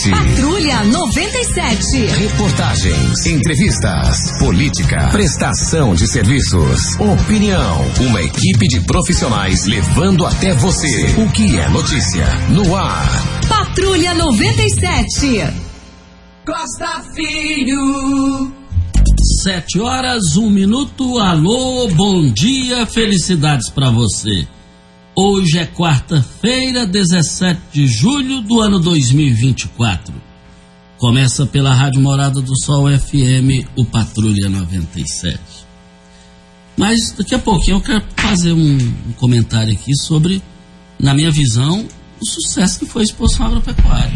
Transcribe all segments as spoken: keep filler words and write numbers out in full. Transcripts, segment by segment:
Patrulha noventa e sete. Reportagens, entrevistas, política, prestação de serviços, opinião. Uma equipe de profissionais levando até você o que é notícia no ar. Patrulha noventa e sete. Costa Filho. Sete horas, um minuto. Alô, bom dia, felicidades pra você. Hoje é quarta-feira, dezessete de julho do ano dois mil e vinte e quatro. Começa pela Rádio Morada do Sol F M, o Patrulha noventa e sete. Mas daqui a pouquinho eu quero fazer um, um comentário aqui sobre, na minha visão, o sucesso que foi a exposição agropecuária.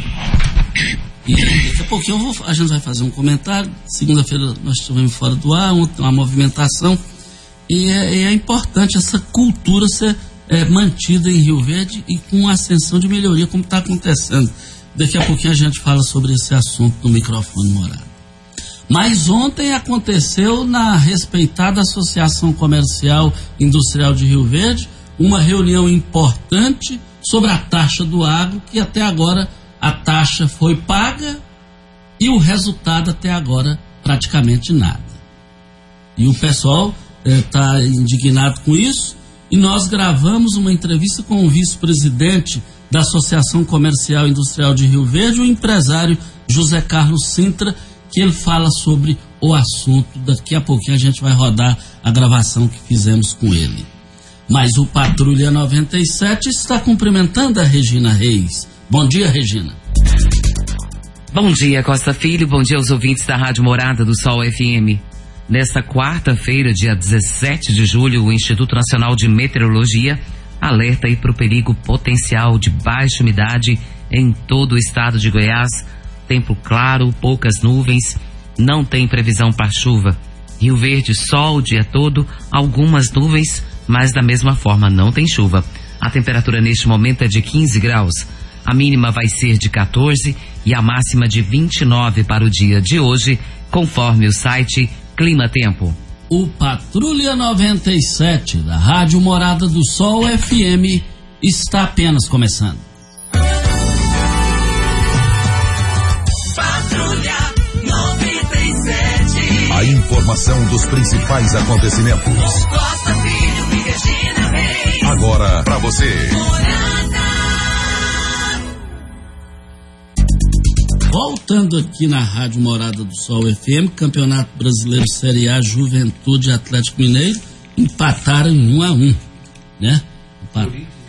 E daqui a pouquinho eu vou, a gente vai fazer um comentário. Segunda-feira nós estivemos fora do ar, uma movimentação. E é, é importante essa cultura ser É, mantida em Rio Verde e com ascensão de melhoria, como está acontecendo. Daqui a pouquinho a gente fala sobre esse assunto no microfone Morada. Mas ontem aconteceu na respeitada Associação Comercial Industrial de Rio Verde uma reunião importante sobre a taxa do agro, que até agora a taxa foi paga e o resultado até agora praticamente nada. E o pessoal está é, indignado com isso. E nós gravamos uma entrevista com o vice-presidente da Associação Comercial Industrial de Rio Verde, o empresário José Carlos Sintra, que ele fala sobre o assunto. Daqui a pouquinho a gente vai rodar a gravação que fizemos com ele. Mas o Patrulha noventa e sete está cumprimentando a Regina Reis. Bom dia, Regina. Bom dia, Costa Filho. Bom dia aos ouvintes da Rádio Morada do Sol F M. Nesta quarta-feira, dia dezessete de julho, o Instituto Nacional de Meteorologia alerta aí para o perigo potencial de baixa umidade em todo o estado de Goiás. Tempo claro, poucas nuvens, não tem previsão para chuva. Rio Verde, sol o dia todo, algumas nuvens, mas da mesma forma não tem chuva. A temperatura neste momento é de quinze graus. A mínima vai ser de quatorze e a máxima de vinte e nove para o dia de hoje, conforme o site Clima Tempo. O Patrulha noventa e sete da Rádio Morada do Sol F M está apenas começando. Patrulha noventa e sete. A informação dos principais acontecimentos. Costa Filho e Regina Reis. Agora pra você. Voltando aqui na Rádio Morada do Sol F M, Campeonato Brasileiro Série A, Juventude e Atlético Mineiro empataram em um a um, né? Empat...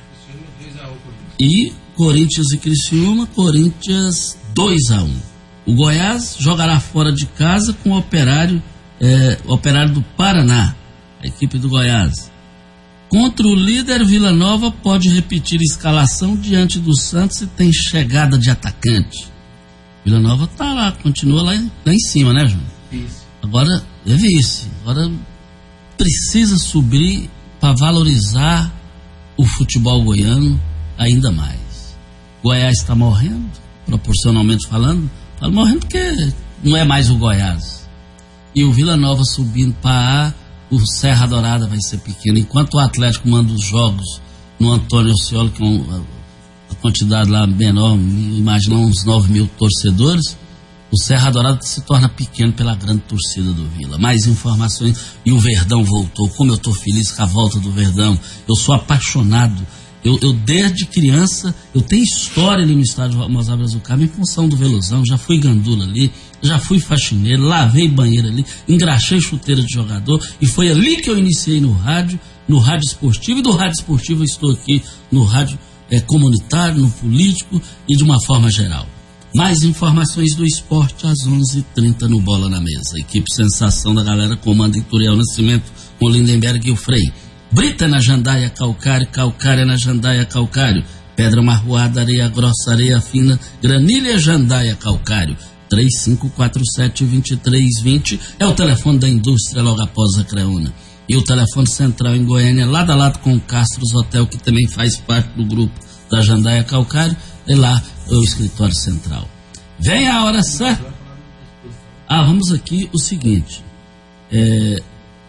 E Corinthians e Criciúma, Corinthians dois a um. O Goiás jogará fora de casa com o Operário, é, Operário do Paraná, a equipe do Goiás. Contra o líder, Vila Nova pode repetir a escalação diante do Santos e tem chegada de atacante. Vila Nova tá lá, continua lá, lá em cima, né, João? Isso. Agora é vice. Agora precisa subir para valorizar o futebol goiano ainda mais. Goiás está morrendo, proporcionalmente falando. Está morrendo porque não é mais o Goiás. E o Vila Nova subindo para A, o Serra Dourada vai ser pequeno. Enquanto o Atlético manda os jogos no Antônio Alcioli, que é um... a quantidade lá menor, imagina uns nove mil torcedores, o Serra Dourada se torna pequeno pela grande torcida do Vila. Mais informações, e o Verdão voltou. Como eu estou feliz com a volta do Verdão. Eu sou apaixonado. Eu, eu desde criança, eu tenho história ali no estádio Mozart Brasil Carmo em função do Velozão. Já fui gandula ali, já fui faxineiro, lavei banheiro ali, engraxei chuteira de jogador, e foi ali que eu iniciei no rádio, no rádio esportivo, e do rádio esportivo eu estou aqui no rádio É, comunitário, no político e de uma forma geral. Mais informações do esporte às onze e trinta no Bola na Mesa. Equipe Sensação da galera comanda Ituriel Nascimento com Lindenberg e o Frei. Brita na Jandaia Calcário, Calcária na Jandaia Calcário. Pedra marroada, areia grossa, areia fina, granilha Jandaia Calcário. três cinco quatro sete, dois três dois zero é o telefone da indústria logo após a Creuna. E o telefone central em Goiânia, lado a lado com o Castros Hotel, que também faz parte do grupo da Jandaia Calcário, é lá o escritório central. Vem a hora certa. Ah, vamos aqui o seguinte. É,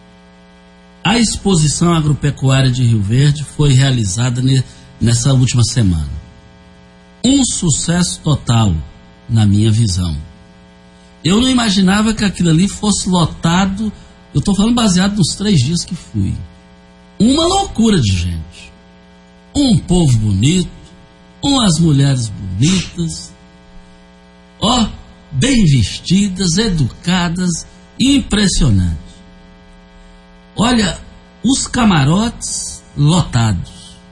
a exposição agropecuária de Rio Verde foi realizada ne, nessa última semana. Um sucesso total. na minha visão. Eu não imaginava que aquilo ali fosse lotado. Eu estou falando baseado nos três dias que fui. Uma loucura de gente. Um povo bonito, umas mulheres bonitas, ó, bem vestidas, educadas, impressionante. Olha, os camarotes lotados.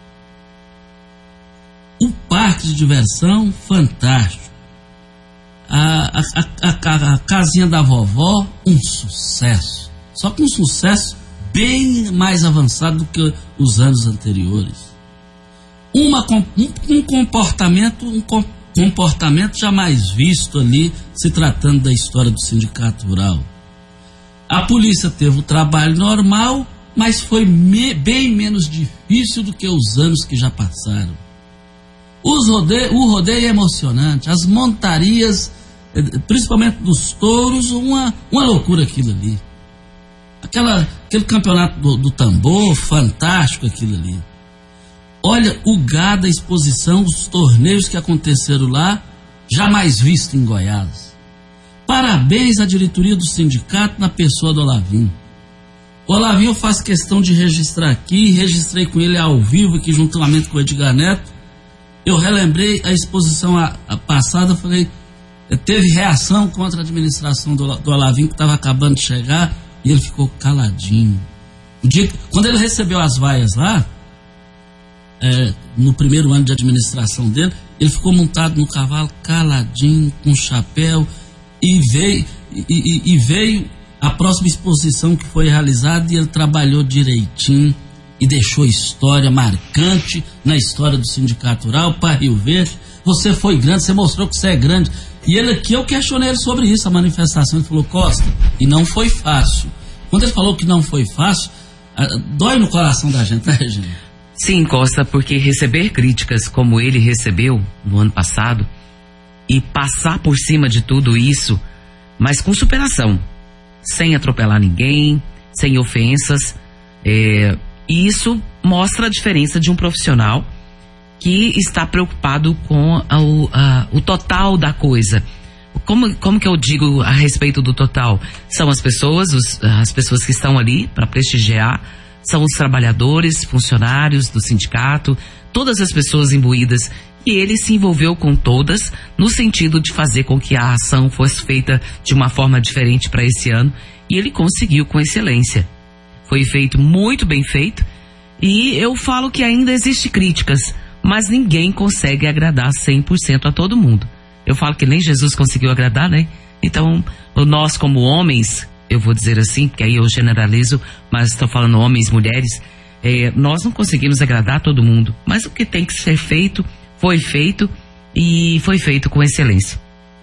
O parque de diversão fantástico. A, a, a, a casinha da vovó, um sucesso. Só que um sucesso bem mais avançado do que os anos anteriores. Uma, um, um comportamento, um comportamento jamais visto ali, se tratando da história do Sindicato Rural. A polícia teve o trabalho normal, mas foi me, bem menos difícil do que os anos que já passaram. Os rodeio, o rodeio é emocionante, as montarias, principalmente dos touros, uma, uma loucura aquilo ali. Aquela, aquele campeonato do, do tambor, fantástico aquilo ali. Olha o gado, a exposição, os torneios que aconteceram lá, jamais visto em Goiás. Parabéns à diretoria do sindicato na pessoa do Olavinho. O Olavinho eu faço questão de registrar aqui, registrei com ele ao vivo aqui juntamente com o Edgar Neto. Eu relembrei a exposição a, a passada, falei, teve reação contra a administração do, do Olavinho que estava acabando de chegar e ele ficou caladinho. O dia, quando ele recebeu as vaias lá, é, no primeiro ano de administração dele, ele ficou montado no cavalo caladinho, com chapéu, e veio, e, e, e veio a próxima exposição que foi realizada e ele trabalhou direitinho e deixou história marcante na história do Sindicato Rural para Rio Verde. Você foi grande, você mostrou que você é grande. E ele aqui, eu questionei ele sobre isso, a manifestação. Ele falou, Costa, e não foi fácil. Quando ele falou que não foi fácil, dói no coração da gente, né, gente? Sim, Costa, porque receber críticas como ele recebeu no ano passado e passar por cima de tudo isso, mas com superação, sem atropelar ninguém, sem ofensas, é... E isso mostra a diferença de um profissional que está preocupado com a, a, o total da coisa. Como, como que eu digo a respeito do total? São as pessoas, os, as pessoas que estão ali para prestigiar, são os trabalhadores, funcionários do sindicato, todas as pessoas imbuídas. E ele se envolveu com todas no sentido de fazer com que a ação fosse feita de uma forma diferente para esse ano. E ele conseguiu com excelência. Foi feito muito bem feito e eu falo que ainda existe críticas, mas ninguém consegue agradar cem por cento a todo mundo. Eu falo que nem Jesus conseguiu agradar, né? Então, nós como homens, eu vou dizer assim, porque aí eu generalizo, mas estou falando homens, mulheres, é, nós não conseguimos agradar a todo mundo, mas o que tem que ser feito, foi feito e foi feito com excelência.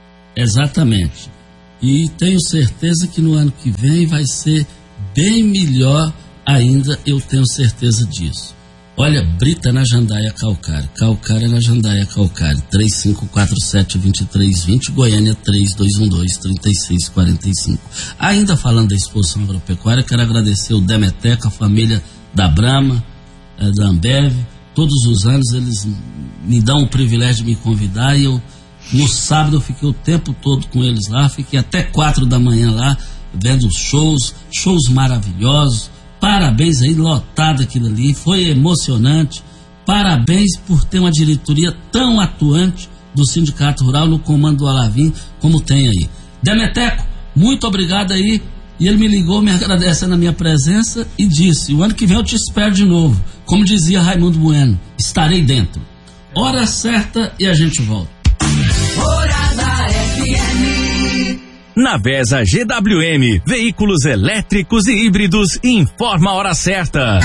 Exatamente. E tenho certeza que no ano que vem vai ser bem melhor ainda, eu tenho certeza disso. Olha, Brita na Jandaia Calcário, Calcário na Jandaia Calcário, três cinco quatro sete, dois três dois zero, Goiânia três dois um dois, três seis quatro cinco. Ainda falando da exposição agropecuária, quero agradecer o Demeteca, a família da Brahma, é, da Ambev. Todos os anos eles me dão o privilégio de me convidar e eu, no sábado eu fiquei o tempo todo com eles lá, fiquei até quatro da manhã lá, vendo shows, shows maravilhosos. Parabéns aí, lotado aquilo ali, foi emocionante. Parabéns por ter uma diretoria tão atuante do Sindicato Rural no comando do Olavinho como tem aí. Demeteco, muito obrigado aí. E ele me ligou me agradecendo a minha presença e disse, o ano que vem eu te espero de novo. Como dizia Raimundo Bueno, estarei dentro. Hora certa e a gente volta. Morada F M. Na Vesa G W M, veículos elétricos e híbridos, informa a hora certa.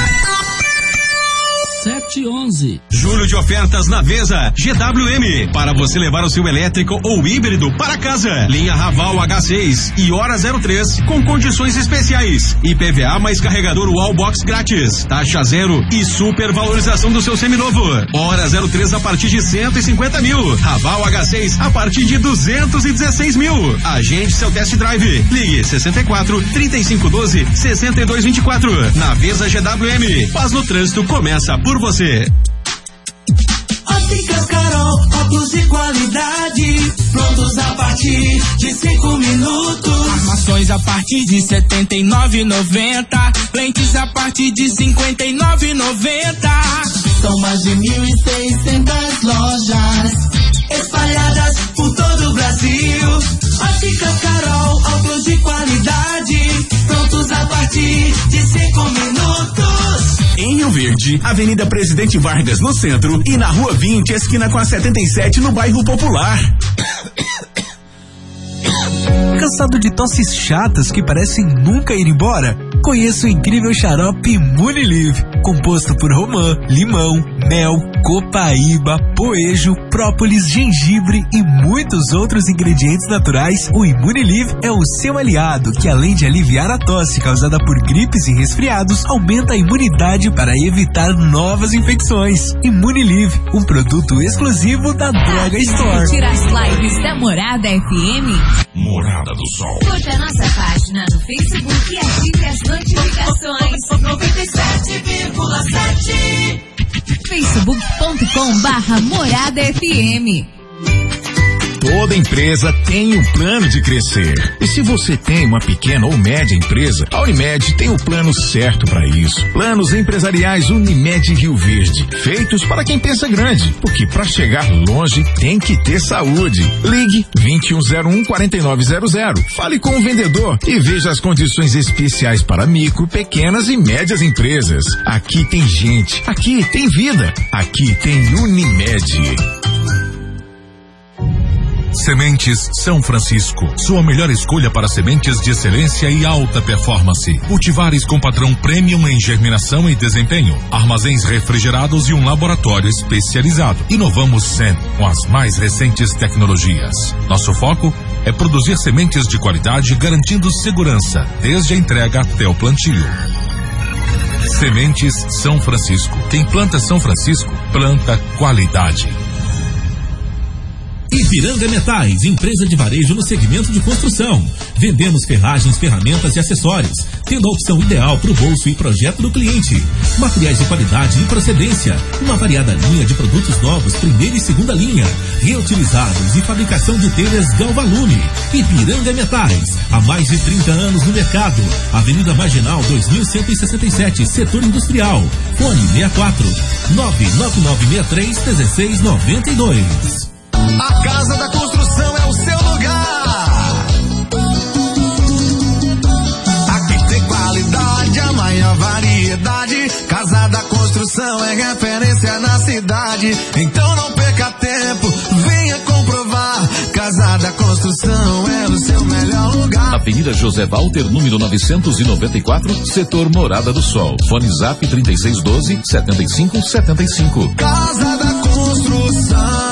sete e onze. Julho de ofertas na Vesa G W M. Para você levar o seu elétrico ou híbrido para casa. Linha Raval H seis e Hora zero três com condições especiais. I P V A mais carregador Wallbox grátis. Taxa zero e supervalorização do seu seminovo. Hora zero três a partir de cento e cinquenta mil. Raval H seis a partir de duzentos e dezesseis mil. Agende seu test drive. Ligue sessenta e quatro, trinta e cinco doze, sessenta e dois vinte e quatro. Na Vesa G W M. Paz no trânsito começa por você. Óticas Carol, óculos de qualidade, prontos a partir de cinco minutos. Armações a partir de setenta e nove reais e noventa centavos, lentes a partir de cinquenta e nove reais e noventa centavos. São mais de mil e seiscentas lojas espalhadas por todo o Brasil. Óticas Carol, óculos de qualidade, prontos a partir de cinco minutos. Em Rio Verde, Avenida Presidente Vargas no centro e na Rua vinte, esquina com a setenta e sete no bairro Popular. Cansado de tosses chatas que parecem nunca ir embora? Conheça o incrível xarope Imunilive, composto por romã, limão, mel, copaíba, poejo, própolis, gengibre e muitos outros ingredientes naturais. O Imunilive é o seu aliado, que além de aliviar a tosse causada por gripes e resfriados, aumenta a imunidade para evitar novas infecções. Imunilive, um produto exclusivo da Droga Store. Curtir as lives da Morada F M. Morada do Sol. Curta a nossa página no Facebook e ative as notificações. noventa e sete vírgula sete facebook ponto com barra Morada F M. Toda empresa tem um plano de crescer. E se você tem uma pequena ou média empresa, a Unimed tem o plano certo para isso. Planos empresariais Unimed Rio Verde, feitos para quem pensa grande, porque para chegar longe tem que ter saúde. Ligue vinte e um zero um, quarenta e nove zero zero. Fale com o vendedor e veja as condições especiais para micro, pequenas e médias empresas. Aqui tem gente, aqui tem vida, aqui tem Unimed. Sementes São Francisco, sua melhor escolha para sementes de excelência e alta performance. Cultivares com padrão premium em germinação e desempenho. Armazéns refrigerados e um laboratório especializado. Inovamos sempre com as mais recentes tecnologias. Nosso foco é produzir sementes de qualidade, garantindo segurança, desde a entrega até o plantio. Sementes São Francisco. Quem planta São Francisco, planta qualidade. Ipiranga Metais, empresa de varejo no segmento de construção. Vendemos ferragens, ferramentas e acessórios, tendo a opção ideal para o bolso e projeto do cliente. Materiais de qualidade e procedência. Uma variada linha de produtos novos, primeira e segunda linha, reutilizados e fabricação de telhas Galvalume. Ipiranga Metais, há mais de trinta anos no mercado. Avenida Marginal dois mil cento e sessenta e sete, Setor Industrial. Fone sessenta e quatro, nove nove nove seis três, um seis nove dois. A Casa da Construção é o seu lugar. Aqui tem qualidade, a maior variedade. Casa da Construção é referência na cidade. Então não perca tempo, venha comprovar. Casa da Construção é o seu melhor lugar. Avenida José Walter, número novecentos e noventa e quatro, Setor Morada do Sol. Fone Zap trinta e seis doze, setenta e cinco setenta e cinco. Casa da Construção.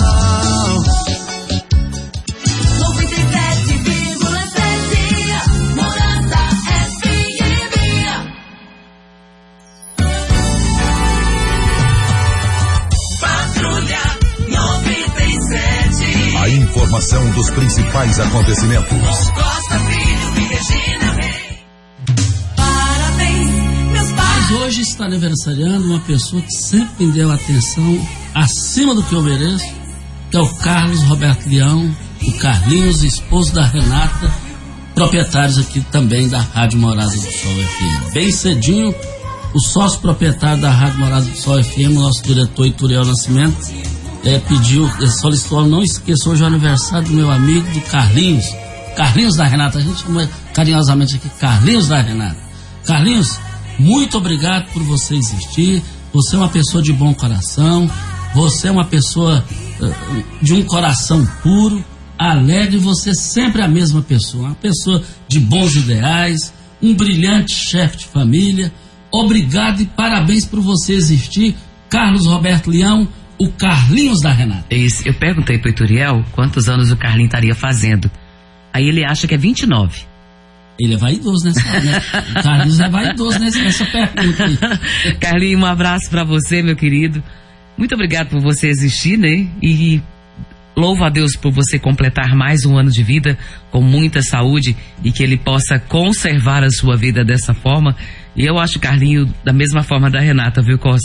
A informação dos principais acontecimentos. Costa Filho e Regina Reis. Parabéns, meus pais. Mas hoje está aniversariando uma pessoa que sempre me deu atenção acima do que eu mereço, que é o Carlos Roberto Leão, o Carlinhos, esposo da Renata, proprietários aqui também da Rádio Morada do Sol F M. Bem cedinho, o sócio proprietário da Rádio Morada do Sol F M, nosso diretor Ituriel Nascimento, É, pediu, solicitou, não esqueça hoje o aniversário do meu amigo, do Carlinhos, Carlinhos da Renata, a gente chama carinhosamente aqui Carlinhos da Renata. Carlinhos, muito obrigado por você existir, você é uma pessoa de bom coração, você é uma pessoa uh, de um coração puro, alegre, você é sempre a mesma pessoa, uma pessoa de bons ideais, um brilhante chefe de família. Obrigado e parabéns por você existir, Carlos Roberto Leão, o Carlinhos da Renata. Isso, eu perguntei pro Ituriel quantos anos o Carlinhos estaria fazendo. Aí ele acha que é vinte e nove. Ele é vaidoso nessa, né? O Carlinhos é vaidoso nessa, nessa pergunta aí. Carlinhos, um abraço pra você, meu querido. Muito obrigado por você existir, né? E louvo a Deus por você completar mais um ano de vida com muita saúde e que ele possa conservar a sua vida dessa forma. E eu acho, Carlinhos, da mesma forma da Renata, viu, Costa?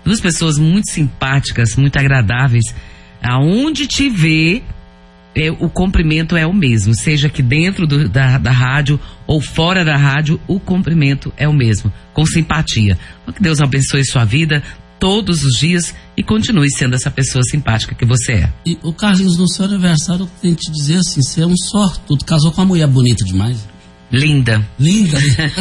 duas pessoas muito simpáticas, muito agradáveis. Aonde te vê, é, o cumprimento é o mesmo, seja aqui dentro do, da, da rádio ou fora da rádio, o cumprimento é o mesmo, com simpatia. Que Deus abençoe sua vida todos os dias e continue sendo essa pessoa simpática que você é. E o Carlinhos, no seu aniversário, eu tenho que te dizer assim, você é um sortudo, casou com uma mulher bonita demais. Linda. Linda.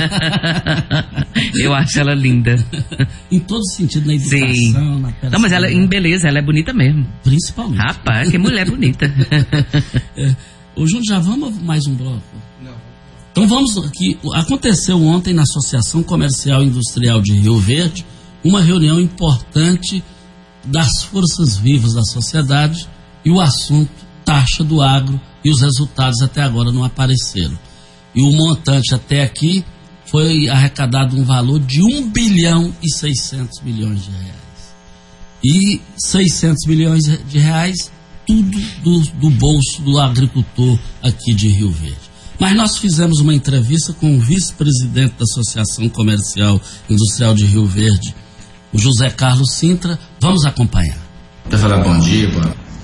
Eu acho ela linda. Em todo sentido, na educação, sim, na não, mas ela, em beleza, ela é bonita mesmo. Principalmente. Rapaz, que mulher bonita. É. Ô, Júnior, já vamos mais um bloco? Não. Então vamos aqui. Aconteceu ontem na Associação Comercial e Industrial de Rio Verde uma reunião importante das forças vivas da sociedade e o assunto taxa do agro, e os resultados até agora não apareceram. E o montante até aqui foi arrecadado um valor de um bilhão e seiscentos milhões de reais. E seiscentos milhões de reais, tudo do, do bolso do agricultor aqui de Rio Verde. Mas nós fizemos uma entrevista com o vice-presidente da Associação Comercial e Industrial de Rio Verde, o José Carlos Sintra. Vamos acompanhar. Quer falar bom dia, pô?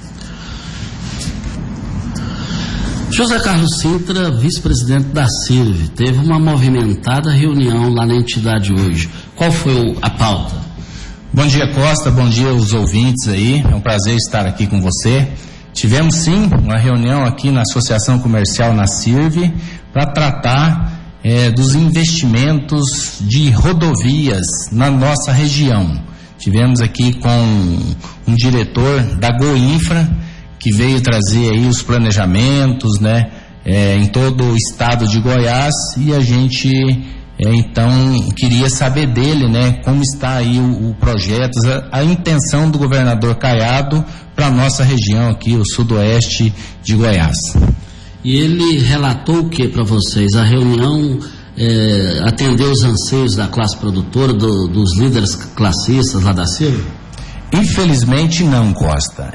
José Carlos Sintra, vice-presidente da CIRV, teve uma movimentada reunião lá na entidade hoje. Qual foi a pauta? Bom dia, Costa, bom dia aos ouvintes aí, é um prazer estar aqui com você. Tivemos sim uma reunião aqui na Associação Comercial na CIRV para tratar é, dos investimentos de rodovias na nossa região. Tivemos aqui com um diretor da Goinfra, que veio trazer aí os planejamentos, né, é, em todo o estado de Goiás, e a gente é, então queria saber dele, né, como está aí o, o projeto, a, a intenção do governador Caiado para a nossa região aqui, o sudoeste de Goiás. E ele relatou o que para vocês? A reunião é, atendeu os anseios da classe produtora, do, dos líderes classistas lá da CIRV? Infelizmente não, Costa.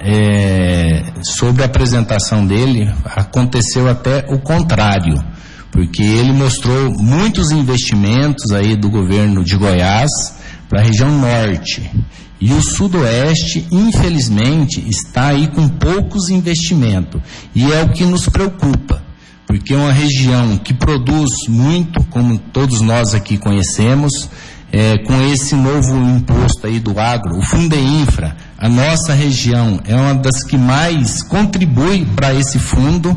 É, sobre a apresentação dele, aconteceu até o contrário, porque ele mostrou muitos investimentos aí do governo de Goiás para a região norte. E o sudoeste, infelizmente, está aí com poucos investimentos. E é o que nos preocupa, porque é uma região que produz muito, como todos nós aqui conhecemos. É, com esse novo imposto aí do agro, o Fundeinfra, a nossa região é uma das que mais contribui para esse fundo.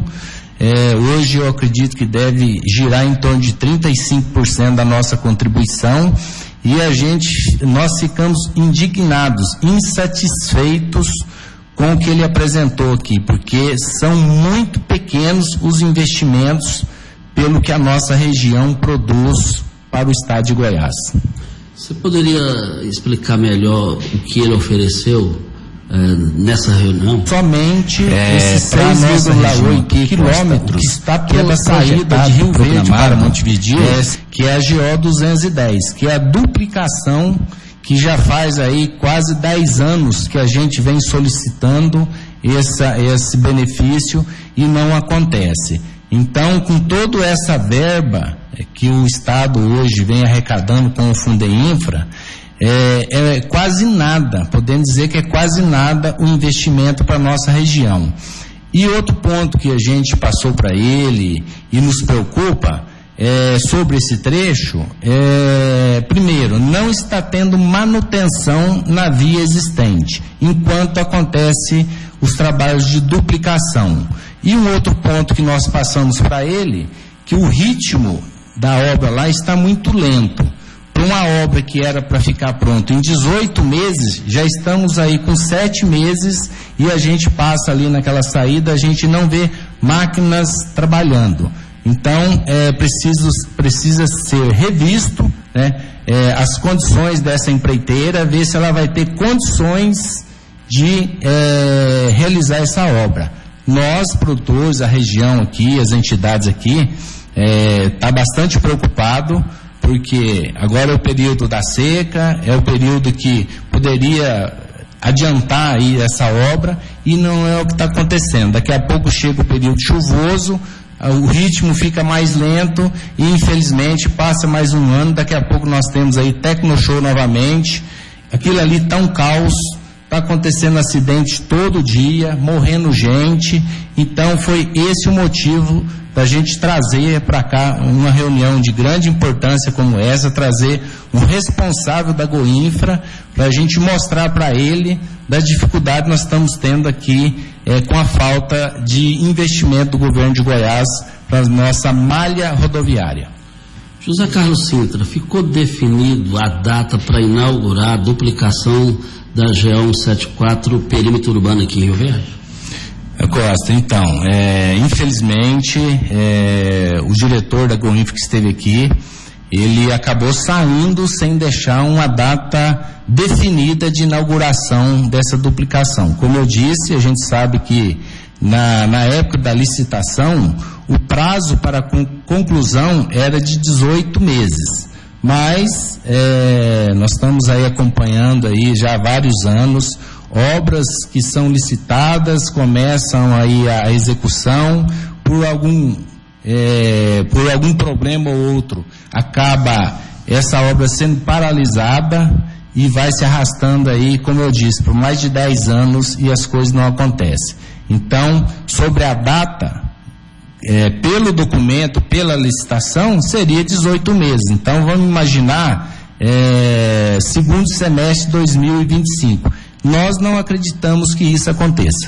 É, hoje eu acredito que deve girar em torno de trinta e cinco por cento da nossa contribuição, e a gente, nós ficamos indignados, insatisfeitos com o que ele apresentou aqui, porque são muito pequenos os investimentos pelo que a nossa região produz para o estado de Goiás. Você poderia explicar melhor o que ele ofereceu é, nessa reunião? Somente é, esses seis vírgula oito quilômetros que está pela saída de Rio Verde para Montevideo, é, que é a G O duzentos e dez, que é a duplicação que já faz aí quase dez anos que a gente vem solicitando essa, esse benefício e não acontece. Então, com toda essa verba que o Estado hoje vem arrecadando com o Fundeinfra, é, é quase nada, podemos dizer que é quase nada o investimento para a nossa região. E outro ponto que a gente passou para ele e nos preocupa é, sobre esse trecho, é, primeiro, não está tendo manutenção na via existente, enquanto acontece os trabalhos de duplicação. E um outro ponto que nós passamos para ele, que o ritmo da obra lá está muito lento. Para uma obra que era para ficar pronta em dezoito meses, já estamos aí com sete meses e a gente passa ali naquela saída, a gente não vê máquinas trabalhando. Então, é, preciso, precisa ser revisto, né, é, as condições dessa empreiteira, ver se ela vai ter condições de é, realizar essa obra. Nós, produtores, a região aqui, as entidades aqui, está é, bastante preocupado, porque agora é o período da seca, é o período que poderia adiantar aí essa obra, e não é o que está acontecendo. Daqui a pouco chega o período chuvoso, o ritmo fica mais lento e infelizmente passa mais um ano, daqui a pouco nós temos aí Tecnoshow novamente, aquilo ali tá um caos, tá acontecendo acidente todo dia, morrendo gente. Então foi esse o motivo da gente trazer para cá uma reunião de grande importância como essa, trazer um responsável da Goinfra para a gente mostrar para ele da dificuldade que nós estamos tendo aqui é, com a falta de investimento do governo de Goiás para a nossa malha rodoviária. José Carlos Sintra, ficou definido a data para inaugurar a duplicação da G O cento e setenta e quatro perímetro urbano aqui em Rio Verde? Costa, então, é, infelizmente, é, o diretor da Goinfra que esteve aqui, ele acabou saindo sem deixar uma data definida de inauguração dessa duplicação. Como eu disse, a gente sabe que na, na época da licitação, o prazo para con- conclusão era de dezoito meses. Mas é, nós estamos aí acompanhando aí já há vários anos, obras que são licitadas, começam aí a execução, por algum, é, por algum problema ou outro, acaba essa obra sendo paralisada e vai se arrastando aí, como eu disse, por mais de dez anos e as coisas não acontecem. Então, sobre a data, é, pelo documento, pela licitação, seria dezoito meses. Então, vamos imaginar é, segundo semestre de dois mil e vinte e cinco. Nós não acreditamos que isso aconteça.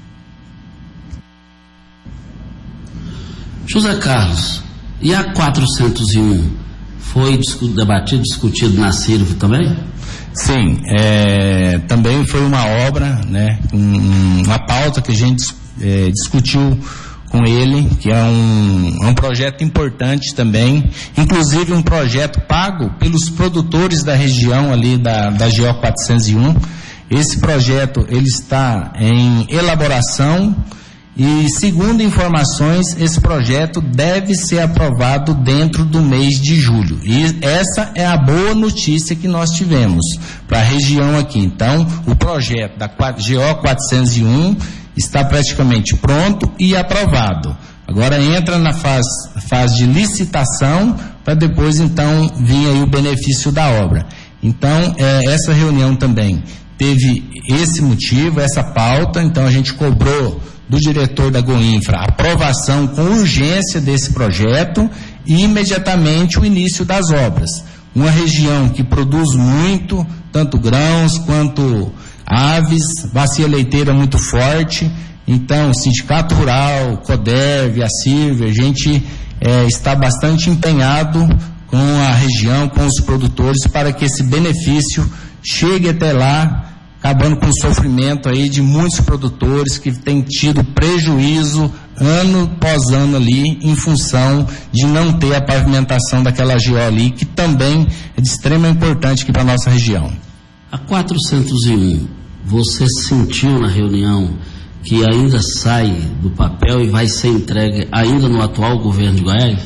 José Carlos, e a quatrocentos e um foi discu- debatido, discutido na Sirvo também? Sim, é, também foi uma obra, né, um, uma pauta que a gente é, discutiu com ele, que é um, é um projeto importante também, inclusive um projeto pago pelos produtores da região ali da, da G O quatrocentos e um. Esse projeto ele está em elaboração e, segundo informações, esse projeto deve ser aprovado dentro do mês de julho. E essa é a boa notícia que nós tivemos para a região aqui. Então, o projeto da G O quatrocentos e um está praticamente pronto e aprovado. Agora entra na fase, fase de licitação para depois, então, vir aí o benefício da obra. Então, é, essa reunião também teve esse motivo, essa pauta, então a gente cobrou do diretor da Goinfra a aprovação com urgência desse projeto e imediatamente o início das obras. Uma região que produz muito, tanto grãos quanto aves, bacia leiteira muito forte, então o Sindicato Rural, CODERV, a Sirve, a gente é, está bastante empenhado com a região, com os produtores, para que esse benefício chegue até lá, acabando com o sofrimento aí de muitos produtores que têm tido prejuízo ano após ano ali, em função de não ter a pavimentação daquela G O ali, que também é de extrema importância aqui para a nossa região. A quatrocentos e um, você sentiu na reunião que ainda sai do papel e vai ser entregue ainda no atual governo de Goiás?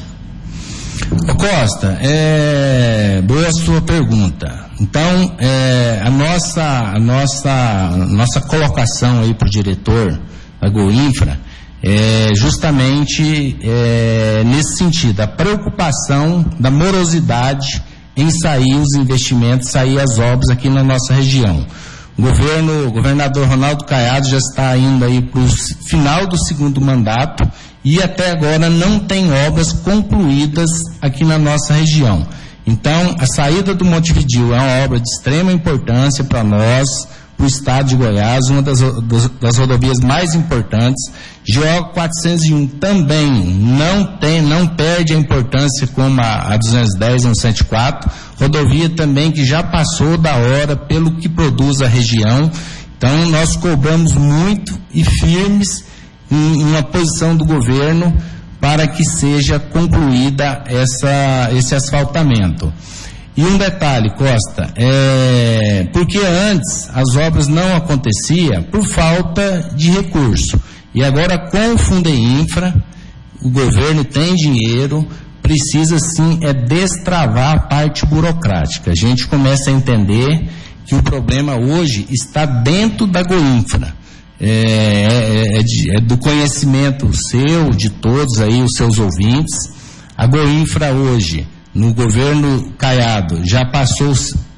Ô Costa, é, boa sua pergunta. Então, é, a nossa, a nossa, a nossa colocação aí para o diretor da Goinfra é justamente é, nesse sentido, a preocupação da morosidade em sair os investimentos, sair as obras aqui na nossa região. O governo, o governador Ronaldo Caiado já está indo aí para o final do segundo mandato e até agora não tem obras concluídas aqui na nossa região. Então, a saída do Montevidéu é uma obra de extrema importância para nós, para o estado de Goiás, uma das, das rodovias mais importantes. G O quatrocentos e um também não tem, não perde a importância como a, a duzentos e dez, a cento e quatro, rodovia também que já passou da hora pelo que produz a região. Então, nós cobramos muito e firmes em, em uma posição do governo para que seja concluída essa, esse asfaltamento. E um detalhe, Costa, é, porque antes as obras não aconteciam por falta de recurso. E agora com o Fundeinfra, o governo tem dinheiro, precisa sim é destravar a parte burocrática. A gente começa a entender que o problema hoje está dentro da Goinfra. É, é, é, de, é do conhecimento seu, de todos aí, os seus ouvintes. A Goinfra hoje, no governo Caiado, já passou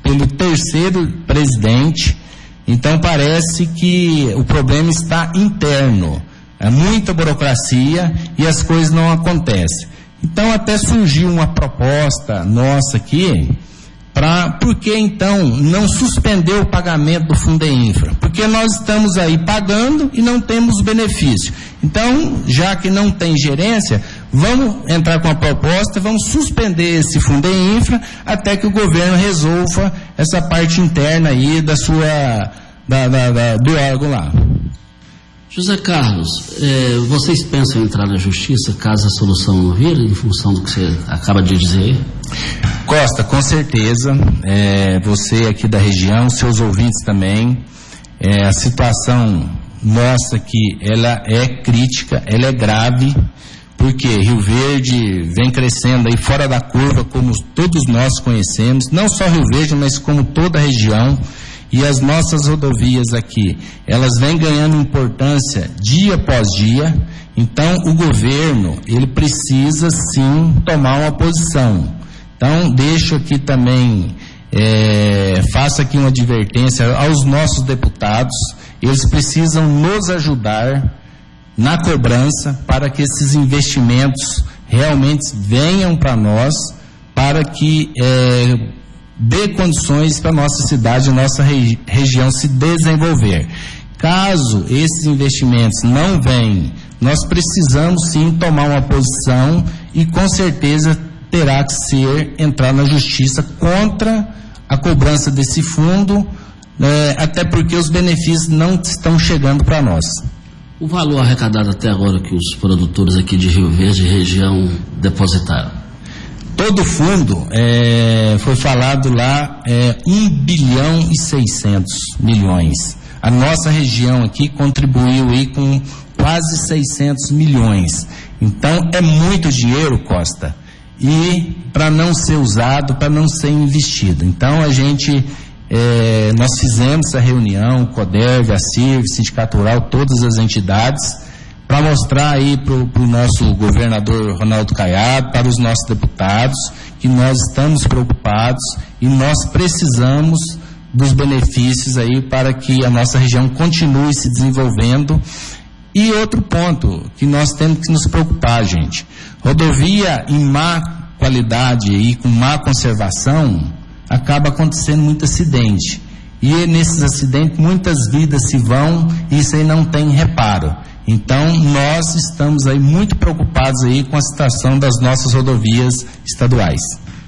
pelo terceiro presidente. Então parece que o problema está interno. É muita burocracia e as coisas não acontecem. Então até surgiu uma proposta nossa aqui, pra, por que então não suspender o pagamento do Fundeinfra? Porque nós estamos aí pagando e não temos benefício. Então, já que não tem gerência, vamos entrar com a proposta, vamos suspender esse Fundeinfra até que o governo resolva essa parte interna aí da sua, da, da, da, do órgão lá. José Carlos, eh, vocês pensam em entrar na justiça caso a solução não vir, em função do que você acaba de dizer? Costa, com certeza, é, você aqui da região, seus ouvintes também, é, a situação mostra que ela é crítica, ela é grave, porque Rio Verde vem crescendo aí fora da curva, como todos nós conhecemos, não só Rio Verde, mas como toda a região. E as nossas rodovias aqui, elas vêm ganhando importância dia após dia. Então o governo, ele precisa sim tomar uma posição. Então deixo aqui também, é, faço aqui uma advertência aos nossos deputados. Eles precisam nos ajudar na cobrança para que esses investimentos realmente venham para nós, para que é, dê condições para a nossa cidade, nossa regi- região se desenvolver. Caso esses investimentos não venham, nós precisamos sim tomar uma posição e com certeza terá que ser entrar na justiça contra a cobrança desse fundo, né, até porque os benefícios não estão chegando para nós. O valor arrecadado até agora que os produtores aqui de Rio Verde e região depositaram? Todo o fundo, é, foi falado lá, é um bilhão e seiscentos milhões. A nossa região aqui contribuiu aí com quase seiscentos milhões. Então é muito dinheiro, Costa, e para não ser usado, para não ser investido. Então a gente, é, nós fizemos essa reunião, CODERV, a CIRV, Sindicato Rural, todas as entidades, para mostrar aí para o nosso governador Ronaldo Caiado, para os nossos deputados, que nós estamos preocupados e nós precisamos dos benefícios aí para que a nossa região continue se desenvolvendo. E outro ponto que nós temos que nos preocupar, gente, rodovia em má qualidade e com má conservação, acaba acontecendo muito acidente. E nesses acidentes muitas vidas se vão e isso aí não tem reparo. Então, nós estamos aí muito preocupados aí com a situação das nossas rodovias estaduais.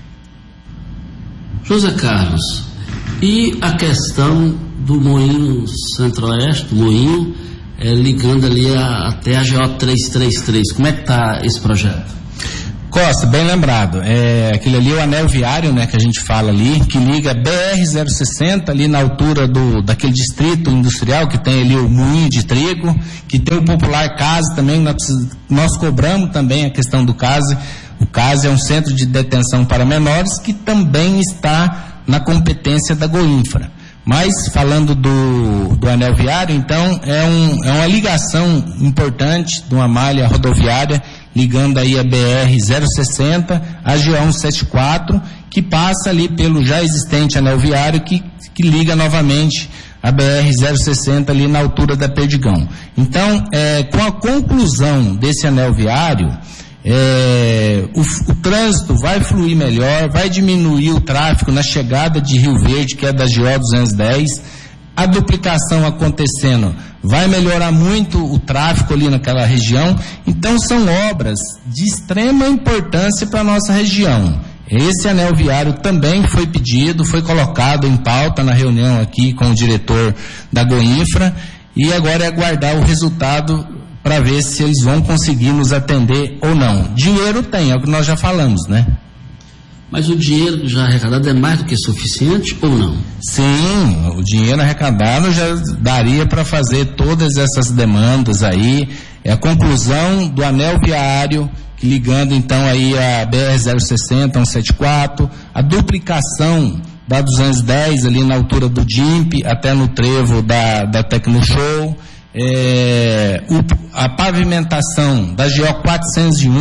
José Carlos, e a questão do Moinho Centro-Oeste, do Moinho, é, ligando ali a, até a G O trezentos e trinta e três, como é que está esse projeto? Costa, bem lembrado, é, aquele ali é o anel viário, né, que a gente fala ali, que liga B R zero sessenta ali na altura do, daquele distrito industrial que tem ali o moinho de trigo, que tem o popular CASE também, nós, nós cobramos também a questão do CASE. O CASE é um centro de detenção para menores que também está na competência da Goinfra. Mas falando do, do anel viário, então é, um, é uma ligação importante de uma malha rodoviária ligando aí a B R zero sessenta, a G O cento e setenta e quatro, que passa ali pelo já existente anel viário que, que liga novamente a B R zero sessenta ali na altura da Perdigão. Então, é, com a conclusão desse anel viário, é, o, o trânsito vai fluir melhor, vai diminuir o tráfego na chegada de Rio Verde, que é da G O duzentos e dez, a duplicação acontecendo vai melhorar muito o tráfego ali naquela região. Então são obras de extrema importância para a nossa região. Esse anel viário também foi pedido, foi colocado em pauta na reunião aqui com o diretor da Goinfra, e agora é aguardar o resultado para ver se eles vão conseguir nos atender ou não. Dinheiro tem, é o que nós já falamos, né? Mas o dinheiro já arrecadado é mais do que suficiente ou não? Sim, o dinheiro arrecadado já daria para fazer todas essas demandas aí. É a conclusão do anel viário, ligando então aí a B R zero sessenta, cento e setenta e quatro, a duplicação da duzentos e dez ali na altura do D I M P até no trevo da, da Tecnoshow, é, o, a pavimentação da G O quatrocentos e um.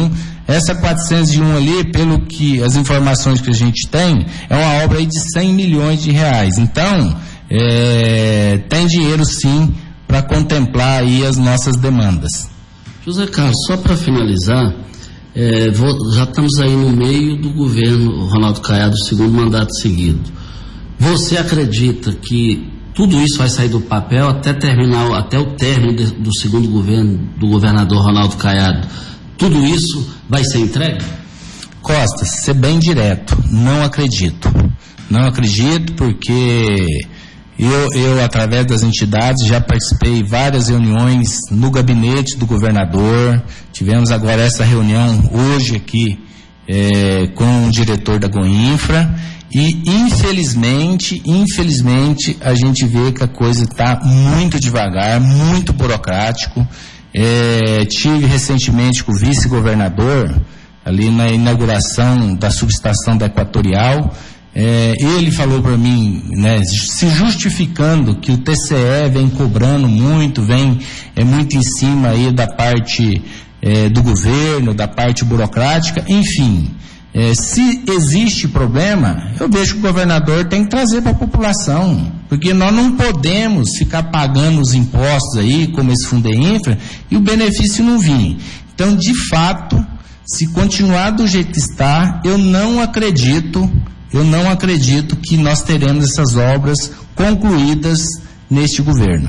Essa quatrocentos e um ali, pelo que as informações que a gente tem, é uma obra aí de cem milhões de reais. Então, é, tem dinheiro sim para contemplar aí as nossas demandas. José Carlos, só para finalizar, é, vou, já estamos aí no meio do governo Ronaldo Caiado, segundo mandato seguido. Você acredita que tudo isso vai sair do papel até terminar, até o término de, do segundo governo do governador Ronaldo Caiado? Tudo isso vai ser entregue? Costa, ser bem direto, não acredito. Não acredito porque eu, eu, através das entidades, já participei de várias reuniões no gabinete do governador. Tivemos agora essa reunião hoje aqui é, com o diretor da Goinfra. E infelizmente, infelizmente, a gente vê que a coisa está muito devagar, muito burocrático. É, tive recentemente com o vice-governador, ali na inauguração da subestação da Equatorial. É, ele falou para mim, né, se justificando que o T C E vem cobrando muito, vem é, muito em cima aí da parte é, do governo, da parte burocrática, enfim. É, se existe problema, eu vejo que o governador tem que trazer para a população, porque nós não podemos ficar pagando os impostos aí, como esse Fundeinfra, e o benefício não vir. Então, de fato, se continuar do jeito que está, eu não acredito, eu não acredito que nós teremos essas obras concluídas neste governo.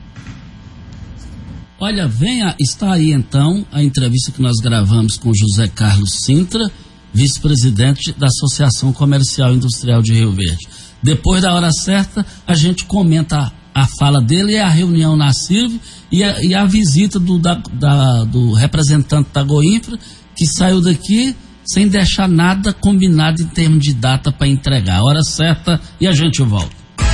Olha, venha, está aí então a entrevista que nós gravamos com José Carlos Sintra, vice-presidente da Associação Comercial e Industrial de Rio Verde. Depois da hora certa, a gente comenta a, a fala dele e a reunião na C I R V e a, e a visita do, da, da, do representante da Goinfra, que saiu daqui sem deixar nada combinado em termos de data para entregar. A hora certa e a gente volta.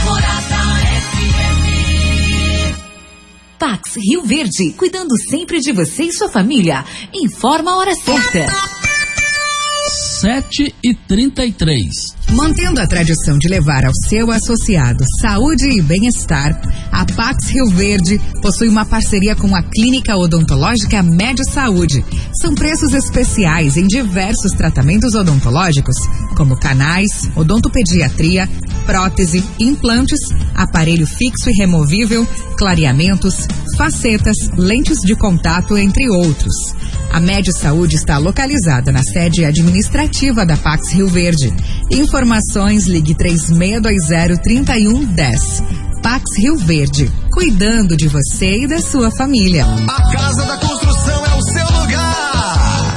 Pax Rio Verde, cuidando sempre de você e sua família. Informa a hora certa. sete e trinta e três. Mantendo a tradição de levar ao seu associado saúde e bem-estar, a Pax Rio Verde possui uma parceria com a Clínica Odontológica Médio Saúde. São preços especiais em diversos tratamentos odontológicos, como canais, odontopediatria, prótese, implantes, aparelho fixo e removível, clareamentos, facetas, lentes de contato, entre outros. A Médio Saúde está localizada na sede administrativa da Pax Rio Verde. Informações, ligue três seis dois zero, três um um zero. Pax Rio Verde, cuidando de você e da sua família. A Casa da Construção é o seu lugar.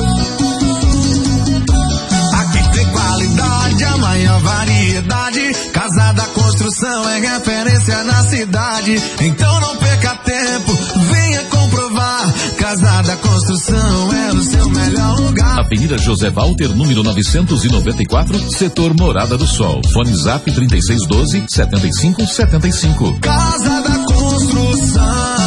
Aqui tem qualidade, a maior variedade. Casa da Construção é referência na cidade. Então não perca tempo, venha comprovar. Casa da Construção é o seu melhor lugar. Avenida José Walter, número novecentos e noventa e quatro, setor Morada do Sol. Fone Zap trinta e seis doze, setenta e cinco setenta e cinco. Casa da Construção.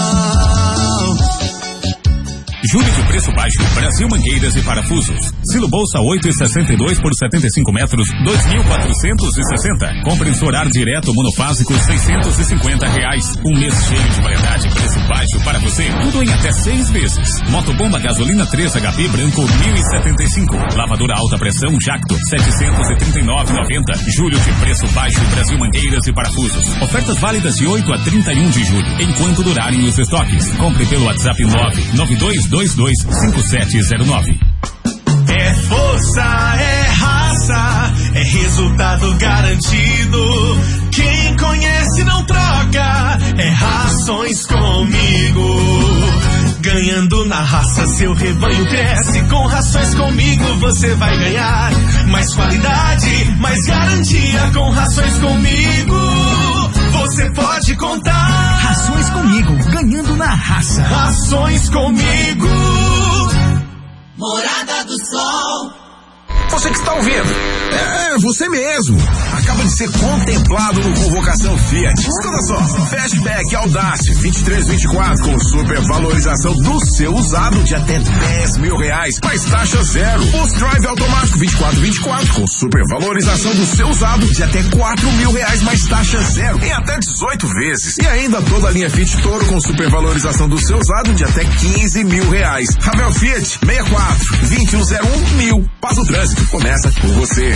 Júlio de preço baixo, Brasil Mangueiras e Parafusos. Silo Bolsa oito e sessenta e dois por setenta e cinco metros, dois mil quatrocentos e sessenta. Compressor ar direto monofásico, seiscentos e cinquenta reais. Um mês cheio de variedade, preço baixo para você. Tudo em até seis vezes. Motobomba gasolina três H P branco, mil e setenta e cinco. Lavadora alta pressão Jacto, setecentos e trinta e nove reais e noventa centavos. Julho de preço baixo, Brasil Mangueiras e Parafusos. Ofertas válidas de oito a trinta e um de julho, enquanto durarem os estoques. Compre pelo WhatsApp nove nove dois dois dois cinco sete zero nove. É força, é raça, é resultado garantido. Quem conhece não troca, é Rações Comigo. Ganhando na raça, seu rebanho cresce. Com Rações Comigo você vai ganhar mais qualidade, mais garantia. Com Rações Comigo você pode contar. Rações Comigo, ganhando na raça. Rações Comigo. Morada do Sol. você que está ouvindo. É, você mesmo. Acaba de ser contemplado no Convocação Fiat. Escuta só. Fastback Audace vinte e três vinte e quatro com super valorização do seu usado de até dez mil reais. Mais taxa zero. Post Drive automático vinte e quatro vinte e quatro com super valorização do seu usado de até quatro mil reais mais taxa zero em até dezoito vezes. E ainda toda a linha Fiat Toro com super valorização do seu usado de até quinze mil reais. Ravel Fiat sessenta e quatro vinte e um zero um mil. Passa o trânsito. Começa com você.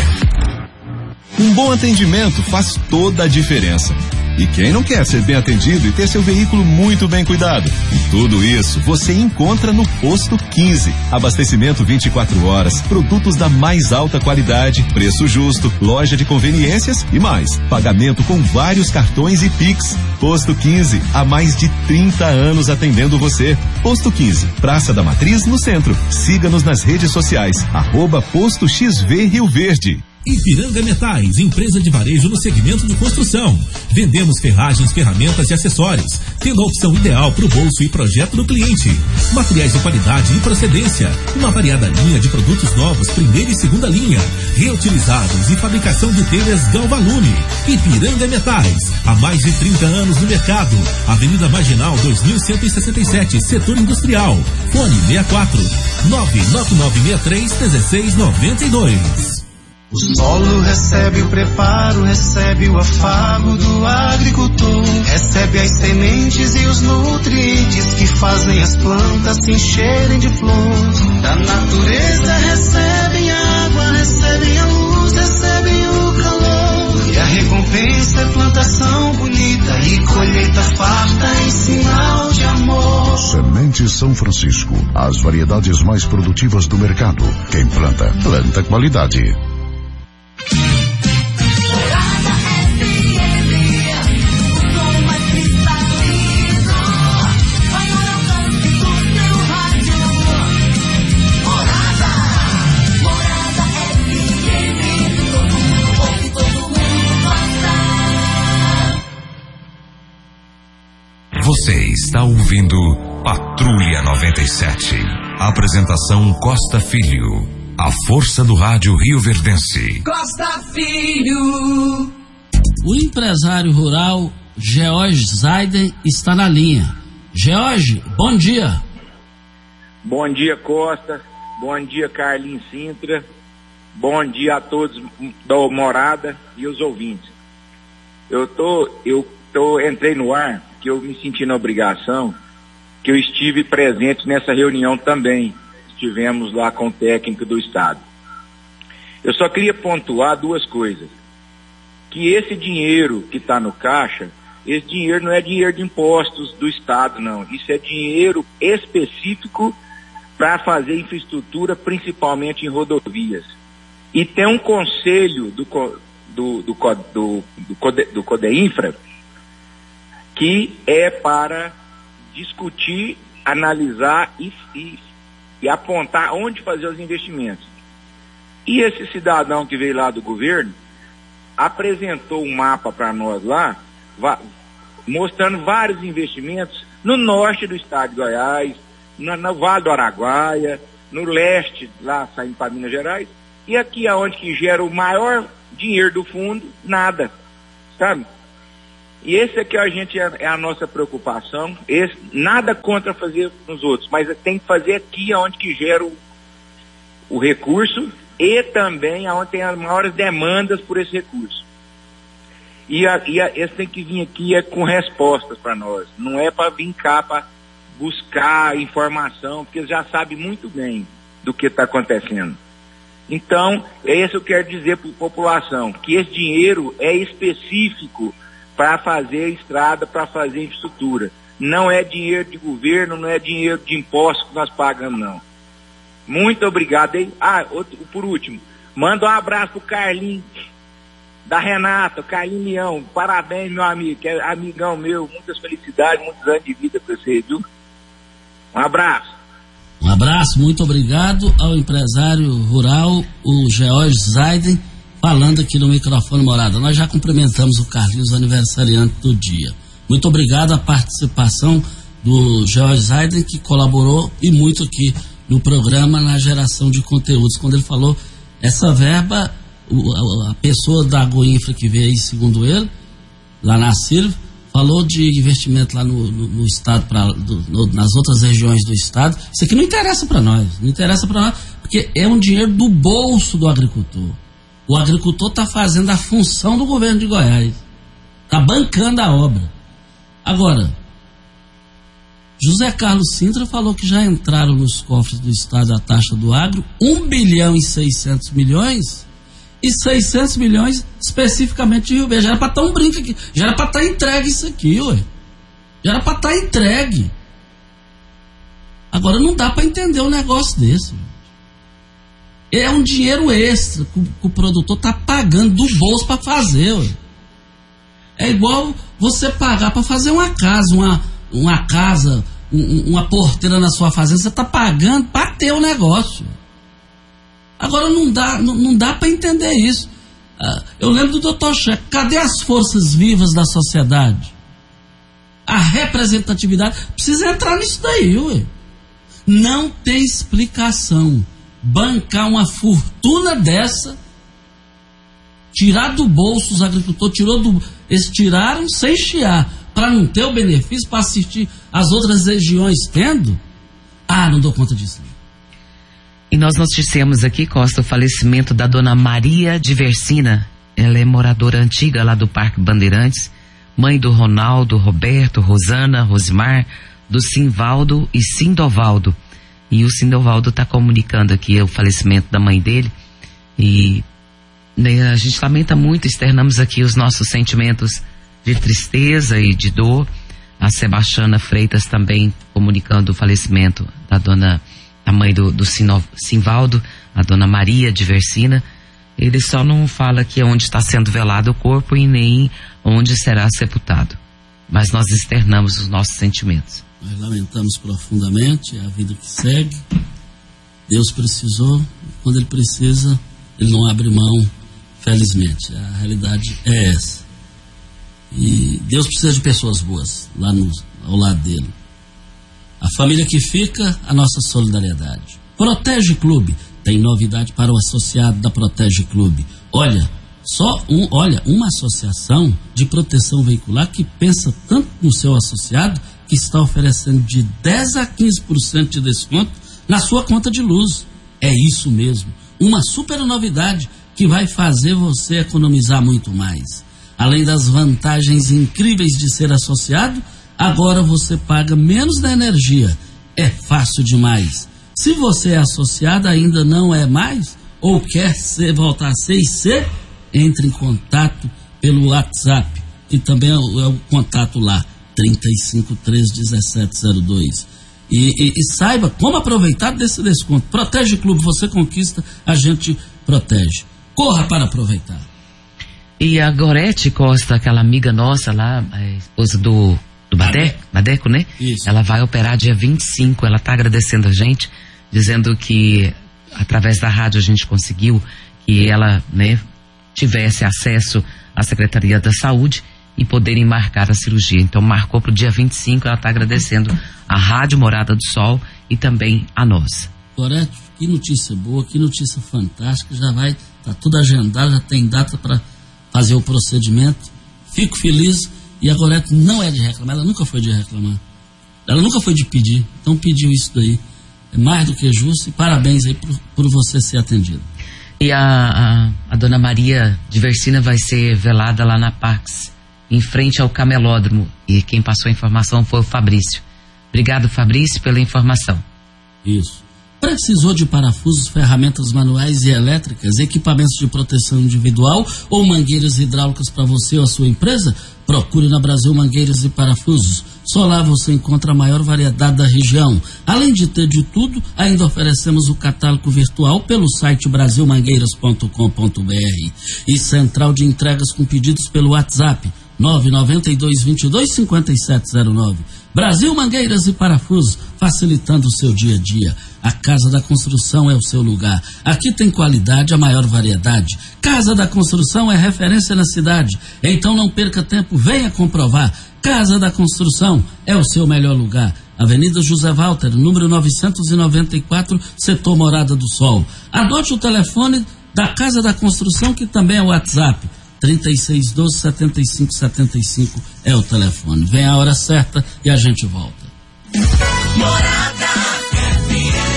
Um bom atendimento faz toda a diferença. E quem não quer ser bem atendido e ter seu veículo muito bem cuidado? E tudo isso você encontra no Posto quinze. Abastecimento vinte e quatro horas, produtos da mais alta qualidade, preço justo, loja de conveniências e mais. Pagamento com vários cartões e Pix. Posto quinze, há mais de trinta anos atendendo você. Posto quinze, Praça da Matriz, no centro. Siga-nos nas redes sociais, arroba Posto X V Rio Verde. Ipiranga Metais, empresa de varejo no segmento de construção. Vendemos ferragens, ferramentas e acessórios, tendo a opção ideal para o bolso e projeto do cliente. Materiais de qualidade e procedência, uma variada linha de produtos novos, primeira e segunda linha, reutilizados e fabricação de telhas Galvalume. Ipiranga Metais, há mais de trinta anos no mercado. Avenida Marginal dois mil cento e sessenta e sete, Setor Industrial. Fone sessenta e quatro, nove nove nove seis três, um seis nove dois. O solo recebe o preparo, recebe o afago do agricultor, recebe as sementes e os nutrientes que fazem as plantas se encherem de flor. Da natureza recebem água, recebem a luz, recebem o calor. E a recompensa é plantação bonita e colheita farta em sinal de amor. Sementes São Francisco, as variedades mais produtivas do mercado. Quem planta, planta qualidade. Você está ouvindo Patrulha noventa e sete. Apresentação Costa Filho. A força do rádio rioverdense. Costa Filho. O empresário rural George Zaiden está na linha. George, bom dia. Bom dia, Costa. Bom dia, Carlinhos Sintra. Bom dia a todos da morada e os ouvintes. Eu tô, eu tô, entrei no ar que eu me senti na obrigação, que eu estive presente nessa reunião também. Estivemos lá com o técnico do Estado. Eu só queria pontuar duas coisas. Que esse dinheiro que está no caixa, esse dinheiro não é dinheiro de impostos do Estado, não. Isso é dinheiro específico para fazer infraestrutura, principalmente em rodovias. E tem um conselho do, do, do, do, do, do CODEINFRA que é para discutir, analisar e, e, e apontar onde fazer os investimentos. E esse cidadão que veio lá do governo apresentou um mapa para nós lá, va- mostrando vários investimentos no norte do estado de Goiás, no, no Vale do Araguaia, no leste, lá saindo para Minas Gerais, e aqui aonde que gera o maior dinheiro do fundo, nada, sabe? E esse aqui a gente é, é a nossa preocupação. Esse, nada contra fazer nos outros, mas tem que fazer aqui onde que gera o, o recurso e também onde tem as maiores demandas por esse recurso. E, a, e a, esse tem que vir aqui é com respostas para nós. Não é para vir cá para buscar informação, porque eles já sabem muito bem do que está acontecendo. Então, é isso que eu quero dizer para a população, que esse dinheiro é específico para fazer estrada, para fazer infraestrutura. Não é dinheiro de governo, não é dinheiro de impostos que nós pagamos, não. Muito obrigado, hein? Ah, outro, por último, manda um abraço pro Carlinhos, da Renata, Carlinhos Leão. Parabéns, meu amigo, que é amigão meu. Muitas felicidades, muitos anos de vida para você, viu? Um abraço. Um abraço, muito obrigado ao empresário rural, o George Zaiden, falando aqui no microfone Morada. Nós já cumprimentamos o Carlinhos, aniversariante do dia. Muito obrigado à participação do George Zaiden, que colaborou e muito aqui no programa, na geração de conteúdos. Quando ele falou essa verba, a pessoa da Agroinfra que veio aí, segundo ele, lá na Silva, falou de investimento lá no, no, no estado, pra, do, no, nas outras regiões do estado. Isso aqui não interessa para nós, não interessa para nós, porque é um dinheiro do bolso do agricultor. O agricultor está fazendo a função do governo de Goiás, está bancando a obra. Agora, José Carlos Sintra falou que já entraram nos cofres do estado a taxa do agro um bilhão e seiscentos milhões, e seiscentos milhões especificamente de Rio Verde. Já era para estar um brinco aqui, já era para estar entregue isso aqui, ué. Já era para estar entregue. Agora não dá para entender um negócio desse. É um dinheiro extra que o, que o produtor está pagando do bolso para fazer, ué. É igual você pagar para fazer uma casa, uma, uma casa, um, uma porteira na sua fazenda, você está pagando para ter o negócio. Agora não dá, não, não dá para entender isso. Ah, eu lembro do doutor Checo, cadê as forças vivas da sociedade? A representatividade precisa entrar nisso daí, ué. Não tem explicação bancar uma fortuna dessa, tirar do bolso, os agricultores tirou do, eles tiraram sem chiar, para não ter o benefício, para assistir as outras regiões tendo. Ah, não dou conta disso. E nós noticiamos aqui, Costa, o falecimento da dona Maria Diversina. Ela é moradora antiga lá do Parque Bandeirantes, mãe do Ronaldo, Roberto, Rosana, Rosimar, do Simvaldo e Sindovaldo. E o Sindovaldo está comunicando aqui o falecimento da mãe dele. E né, a gente lamenta muito, externamos aqui os nossos sentimentos de tristeza e de dor. A Sebastiana Freitas também comunicando o falecimento da dona, a mãe do, do Sino, Simvaldo, a dona Maria Diversina. Ele só não fala aqui onde está sendo velado o corpo e nem onde será sepultado. Mas nós externamos os nossos sentimentos. Nós lamentamos profundamente, é a vida que segue. Deus precisou, quando Ele precisa, Ele não abre mão, felizmente. A realidade é essa. E Deus precisa de pessoas boas lá no, ao lado dele. A família que fica, a nossa solidariedade. Protege Clube, tem novidade para o associado da Protege Clube. Olha, só um, olha, uma associação de proteção veicular que pensa tanto no seu associado que está oferecendo de dez a quinze por cento de desconto na sua conta de luz. É isso mesmo, uma super novidade que vai fazer você economizar muito mais. Além das vantagens incríveis de ser associado, agora você paga menos da energia. É fácil demais. Se você é associado ainda não é mais, ou quer ser, voltar a ser e ser, entre em contato pelo WhatsApp, que também é o, é o contato lá, trinta e cinco, três, dezessete, zero dois. E, e, e saiba como aproveitar desse desconto. Protege Clube, você conquista, a gente protege. Corra para aproveitar. E a Gorete Costa, aquela amiga nossa lá, a esposa do, do Badeco, Badeco, né? Isso. Ela vai operar dia vinte e cinco, ela está agradecendo a gente, dizendo que através da rádio a gente conseguiu que ela, né, tivesse acesso à Secretaria da Saúde e poderem marcar a cirurgia. Então marcou para o dia vinte e cinco, ela está agradecendo a Rádio Morada do Sol e também a nós. Gorete, que notícia boa, que notícia fantástica, já vai, tá tudo agendado, já tem data para fazer o procedimento. Fico feliz. E a Gorete não é de reclamar, ela nunca foi de reclamar, ela nunca foi de pedir, então pediu isso daí, é mais do que justo, e parabéns aí por, por você ser atendido. E a, a, a dona Maria Diversina vai ser velada lá na Pax, em frente ao Camelódromo, e quem passou a informação foi o Fabrício. Obrigado, Fabrício, pela informação. Isso. Precisou de parafusos, ferramentas manuais e elétricas, equipamentos de proteção individual ou mangueiras hidráulicas para você ou a sua empresa? Procure na Brasil Mangueiras e Parafusos. Só lá você encontra a maior variedade da região. Além de ter de tudo, ainda oferecemos o catálogo virtual pelo site brasil mangueiras ponto com ponto b r e central de entregas com pedidos pelo WhatsApp nove nove dois, dois dois, cinco sete zero nove. Brasil Mangueiras e Parafusos, facilitando o seu dia a dia. A Casa da Construção é o seu lugar. Aqui tem qualidade, a maior variedade. Casa da Construção é referência na cidade. Então não perca tempo, venha comprovar. Casa da Construção é o seu melhor lugar. Avenida José Walter, número novecentos e noventa e quatro, setor Morada do Sol. Anote o telefone da Casa da Construção, que também é o WhatsApp. trinta e seis doze, setenta e cinco setenta e cinco é o telefone. Vem a hora certa e a gente volta. Morada F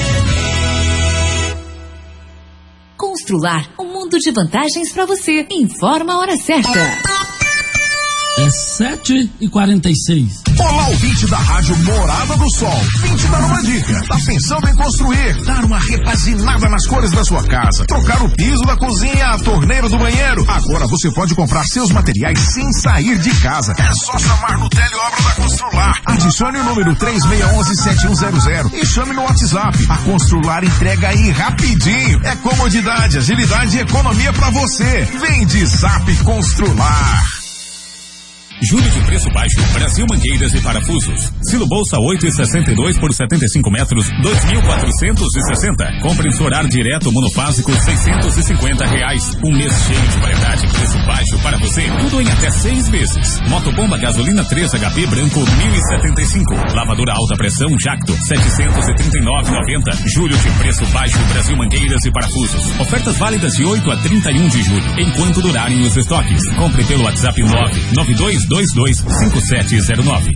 M. Constrular um mundo de vantagens para você. Informa a hora certa. É sete e quarenta e seis. Olá, ouvinte da Rádio Morada do Sol. Vim te dar uma dica. Tá pensando em construir, dar uma repaginada nas cores da sua casa, trocar o piso da cozinha, a torneira do banheiro? Agora você pode comprar seus materiais sem sair de casa. É só chamar no Teleobra da Constrular. Adicione o número três seis um um sete um zero zero e chame no WhatsApp. A Constrular entrega aí rapidinho. É comodidade, agilidade e economia pra você. Vem de Zap Constrular. Julho de preço baixo, Brasil Mangueiras e Parafusos. Silo bolsa oito e sessenta e dois por setenta e cinco metros, dois mil quatrocentos e sessenta. Compre em seu horário direto monofásico, seiscentos e cinquenta reais. Um mês cheio de variedade, preço baixo para você, tudo em até seis vezes. Motobomba gasolina três H P branco, mil e setenta e cinco. Lavadora alta pressão Jacto, setecentos e trinta e nove reais e noventa centavos. Julho de preço baixo, Brasil Mangueiras e Parafusos. Ofertas válidas de oito a trinta e um de julho, enquanto durarem os estoques. Compre pelo WhatsApp nove nove dois dois dois cinco sete zero nove.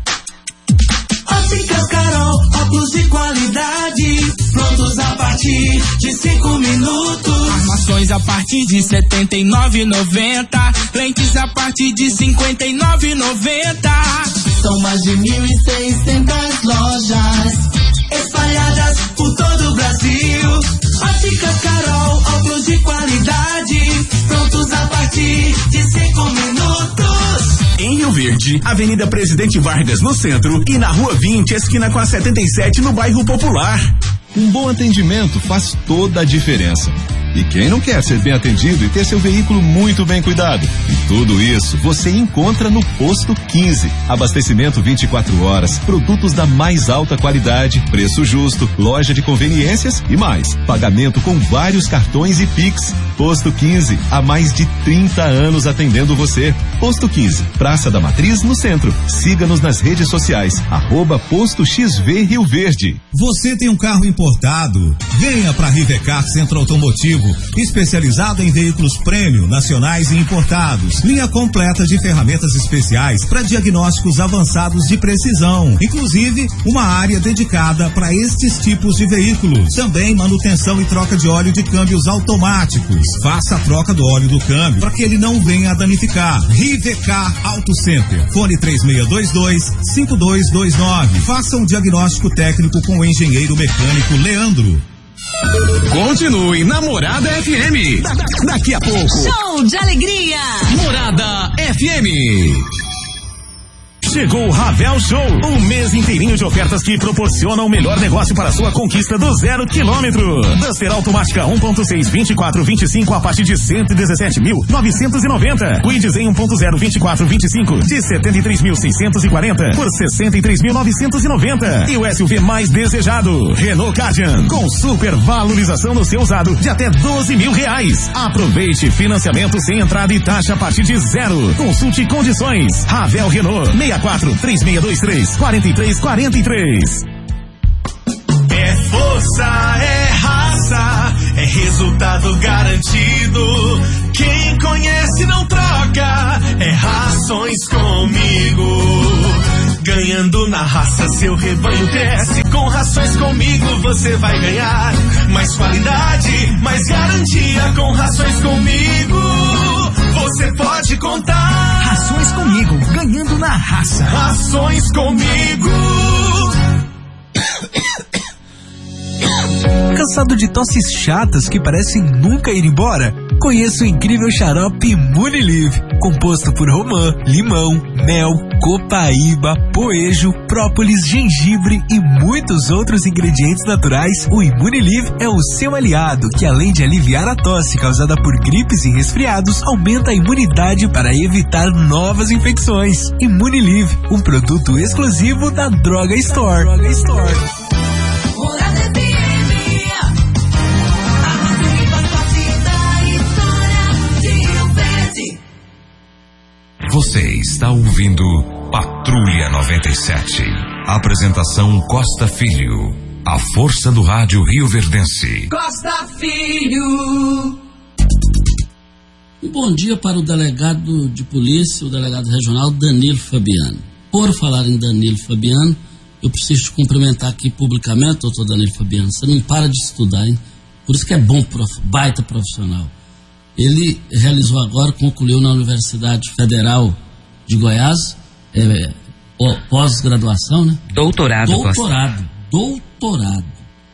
Óticas Carol, óculos de qualidade, prontos a partir de cinco minutos. Armações a partir de setenta e nove reais e noventa centavos, lentes a partir de cinquenta e nove reais e noventa centavos. São mais de mil e seiscentas lojas espalhadas por todo o Brasil. Óticas Carol, óculos de qualidade, prontos a partir de cinco minutos. Em Rio Verde, Avenida Presidente Vargas no centro e na Rua vinte, esquina com a setenta e sete no bairro Popular. Um bom atendimento faz toda a diferença. E quem não quer ser bem atendido e ter seu veículo muito bem cuidado? E tudo isso você encontra no Posto quinze. Abastecimento vinte e quatro horas, produtos da mais alta qualidade, preço justo, loja de conveniências e mais. Pagamento com vários cartões e Pix. Posto quinze, há mais de trinta anos atendendo você. Posto quinze, Praça da Matriz, no centro. Siga-nos nas redes sociais, arroba Posto X V Rio Verde. Você tem um carro importado? Venha para Rivecar Centro Automotivo, especializado em veículos prêmio, nacionais e importados. Linha completa de ferramentas especiais para diagnósticos avançados de precisão. Inclusive, uma área dedicada para estes tipos de veículos. Também manutenção e troca de óleo de câmbios automáticos. Faça a troca do óleo do câmbio para que ele não venha a danificar. Rivecar Auto Center. Fone três seis dois dois, cinco dois dois nove. Faça um diagnóstico técnico com o engenheiro mecânico Leandro. Continue na Morada F M. Da, daqui a pouco. Show de alegria. Morada F M. Chegou o Ravel Show, um mês inteirinho de ofertas que proporcionam o melhor negócio para a sua conquista do zero quilômetro. Duster automática um ponto seis, vinte e quatro, vinte e cinco a partir de cento e dezessete mil, novecentos e noventa. Quid em um ponto zero, vinte e quatro, vinte e cinco de setenta e três mil, seiscentos e quarenta por sessenta e três mil, novecentos e noventa. E o S U V mais desejado, Renault Kadian, com super valorização no seu usado de até doze mil reais. Aproveite financiamento sem entrada e taxa a partir de zero. Consulte condições. Ravel Renault, seis quatro, três seis dois três, quatro três quatro três. É força, é raça, é resultado garantido. Quem conhece não troca, é Rações Comigo. Ganhando na raça, seu rebanho cresce. Com Rações Comigo você vai ganhar mais qualidade, mais garantia. Com Rações Comigo você pode contar. Rações Comigo, ganhando na raça. Rações Comigo. Cansado de tosses chatas que parecem nunca ir embora? Conheça o incrível xarope Imunilive, composto por romã, limão, mel, copaíba, poejo, própolis, gengibre e muitos outros ingredientes naturais. O Imunilive é o seu aliado, que além de aliviar a tosse causada por gripes e resfriados, aumenta a imunidade para evitar novas infecções. Imunilive, um produto exclusivo da Droga Store. Droga Store. Você está ouvindo Patrulha noventa e sete. Apresentação Costa Filho. A força do rádio rioverdense. Costa Filho. Um bom dia para o delegado de polícia, o delegado regional Danilo Fabiano. Por falar em Danilo Fabiano, eu preciso te cumprimentar aqui publicamente, doutor Danilo Fabiano. Você não para de estudar, hein? Por isso que é bom, prof, baita profissional. Ele realizou agora, concluiu na Universidade Federal de Goiás, é, pós-graduação, né? Doutorado. Doutorado. Costa. Doutorado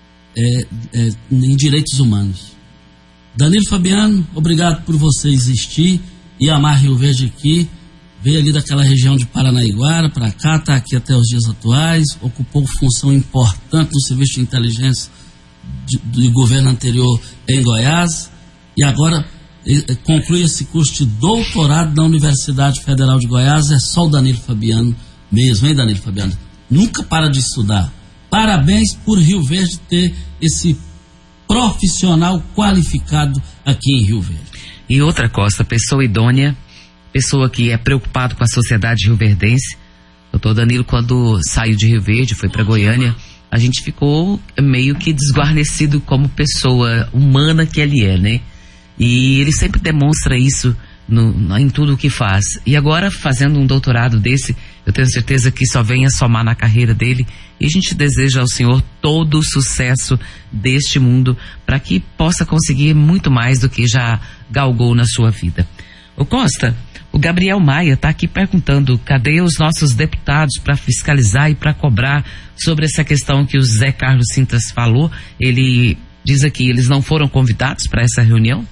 é, é, em Direitos Humanos. Danilo Fabiano, obrigado por você existir e amar Rio Verde aqui. Veio ali daquela região de Paranaiguara para cá, está aqui até os dias atuais, ocupou função importante no serviço de inteligência de, do governo anterior em Goiás e agora eh, conclui esse curso de doutorado na Universidade Federal de Goiás. É só o Danilo Fabiano mesmo, hein, Danilo Fabiano? Nunca para de estudar. Parabéns por Rio Verde ter esse profissional qualificado aqui em Rio Verde. E outra, Costa, pessoa idônea, pessoa que é preocupado com a sociedade rioverdense. Doutor Danilo, quando saiu de Rio Verde, foi para Goiânia, a gente ficou meio que desguarnecido como pessoa humana que ele é, né? E ele sempre demonstra isso no, em tudo o que faz. E agora, fazendo um doutorado desse, eu tenho certeza que só vem a somar na carreira dele. E a gente deseja ao senhor todo o sucesso deste mundo para que possa conseguir muito mais do que já galgou na sua vida. Ô Costa, o Gabriel Maia está aqui perguntando, cadê os nossos deputados para fiscalizar e para cobrar sobre essa questão que o José Carlos Sintas falou? Ele diz aqui, eles não foram convidados para essa reunião?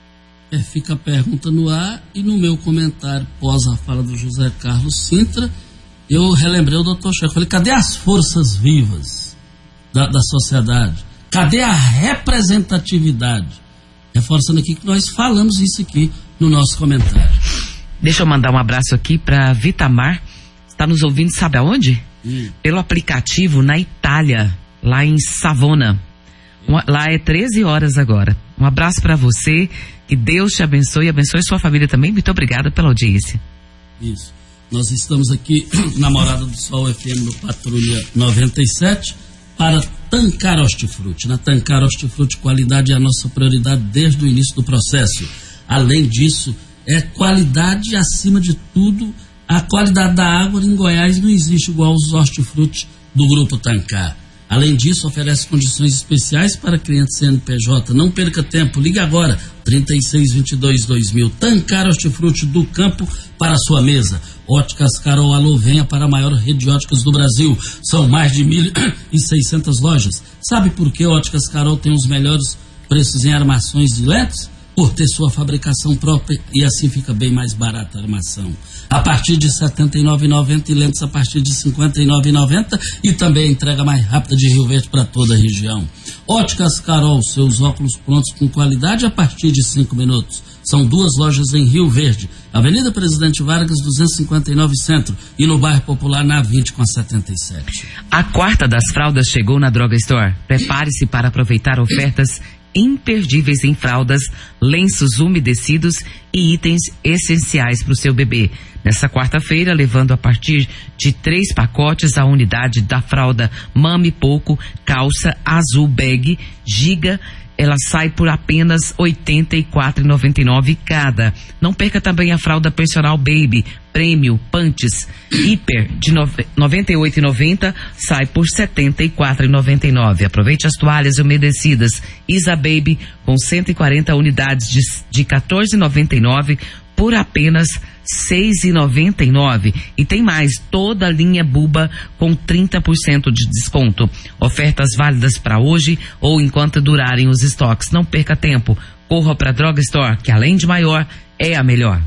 É, fica a pergunta no ar, e no meu comentário pós a fala do José Carlos Sintra, eu relembrei o doutor Checo. Falei, cadê as forças vivas da, da sociedade? Cadê a representatividade? Reforçando aqui que nós falamos isso aqui no nosso comentário. Deixa eu mandar um abraço aqui para Vitamar. Está nos ouvindo, sabe aonde? Hum. Pelo aplicativo na Itália, lá em Savona. Uma, lá é treze horas agora. Um abraço para você, que Deus te abençoe e abençoe sua família também. Muito obrigada pela audiência. Isso. Nós estamos aqui na Morada do Sol F M no Patrulha noventa e sete para Tancar Hortifruti. Na Tancar Hortifruti, qualidade é a nossa prioridade desde o início do processo. Além disso, é qualidade acima de tudo. A qualidade da água em Goiás não existe igual aos hortifruti do Grupo Tancar. Além disso, oferece condições especiais para clientes C N P J. Não perca tempo, ligue agora, trinta e seis, vinte e dois, dois mil. Tancar Hortifruti do campo para a sua mesa. Óticas Carol, alô, venha para a maior rede de óticas do Brasil. São mais de mil e seiscentas lojas. Sabe por que Óticas Carol tem os melhores preços em armações de lentes? Por ter sua fabricação própria e assim fica bem mais barata a armação. A partir de setenta e nove reais e noventa centavos e lentes a partir de cinquenta e nove reais e noventa centavos e também a entrega mais rápida de Rio Verde para toda a região. Óticas Carol, seus óculos prontos com qualidade a partir de cinco minutos. São duas lojas em Rio Verde, Avenida Presidente Vargas, duzentos e cinquenta e nove Centro, e no bairro Popular na vinte com a setenta e sete. A quarta das fraldas chegou na Droga Store. Prepare-se para aproveitar ofertas imperdíveis em fraldas, lenços umedecidos e itens essenciais para o seu bebê. Nessa quarta-feira, levando a partir de três pacotes a unidade da fralda Mami Pouco, calça azul bag, giga, ela sai por apenas oitenta e quatro reais e noventa e nove centavos cada. Não perca também a fralda Personal Baby, Prêmio, Panties, Hiper, de noventa e oito reais e noventa centavos, sai por setenta e quatro reais e noventa e nove centavos. Aproveite as toalhas umedecidas Isa Baby, com cento e quarenta unidades de, de quatorze reais e noventa e nove centavos, por apenas seis reais e noventa e nove centavos. E tem mais, toda a linha Buba com trinta por cento de desconto. Ofertas válidas para hoje ou enquanto durarem os estoques. Não perca tempo, corra para a Droga Store, que além de maior, é a melhor.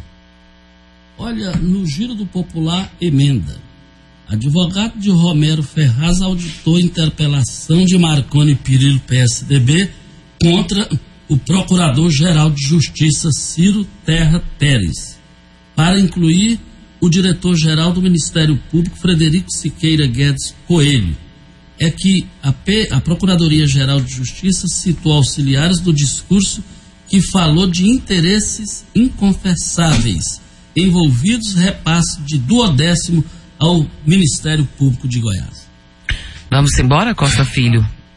Olha, no Giro do Popular, emenda. Advogado de Romero Ferraz auditou interpelação de Marconi Perillo, P S D B, contra o Procurador-Geral de Justiça, Ciro Terra Pérez, para incluir o diretor-geral do Ministério Público, Frederico Siqueira Guedes Coelho. É que a, P, a Procuradoria-Geral de Justiça citou auxiliares do discurso que falou de interesses inconfessáveis envolvidos repasse de duodécimo ao Ministério Público de Goiás. Vamos embora, Costa Filho.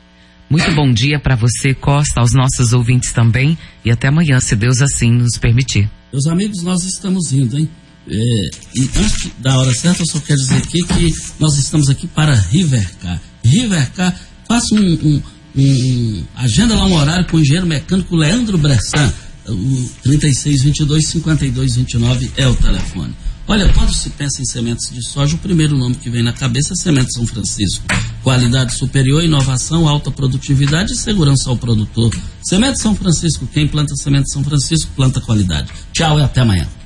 Muito bom dia para você, Costa, aos nossos ouvintes também. E até amanhã, se Deus assim nos permitir. Meus amigos, nós estamos indo, hein? É, e antes da hora certa, eu só quero dizer aqui que nós estamos aqui para Rivercar. Rivercar, faça um, um, um agenda lá um horário com o engenheiro mecânico Leandro Bressan. O trinta e seis, vinte e dois, cinquenta e dois, vinte e nove é o telefone. Olha, quando se pensa em sementes de soja, o primeiro nome que vem na cabeça é Semente São Francisco. Qualidade superior, inovação, alta produtividade e segurança ao produtor. Semente São Francisco, quem planta Semente São Francisco, planta qualidade. Tchau e até amanhã.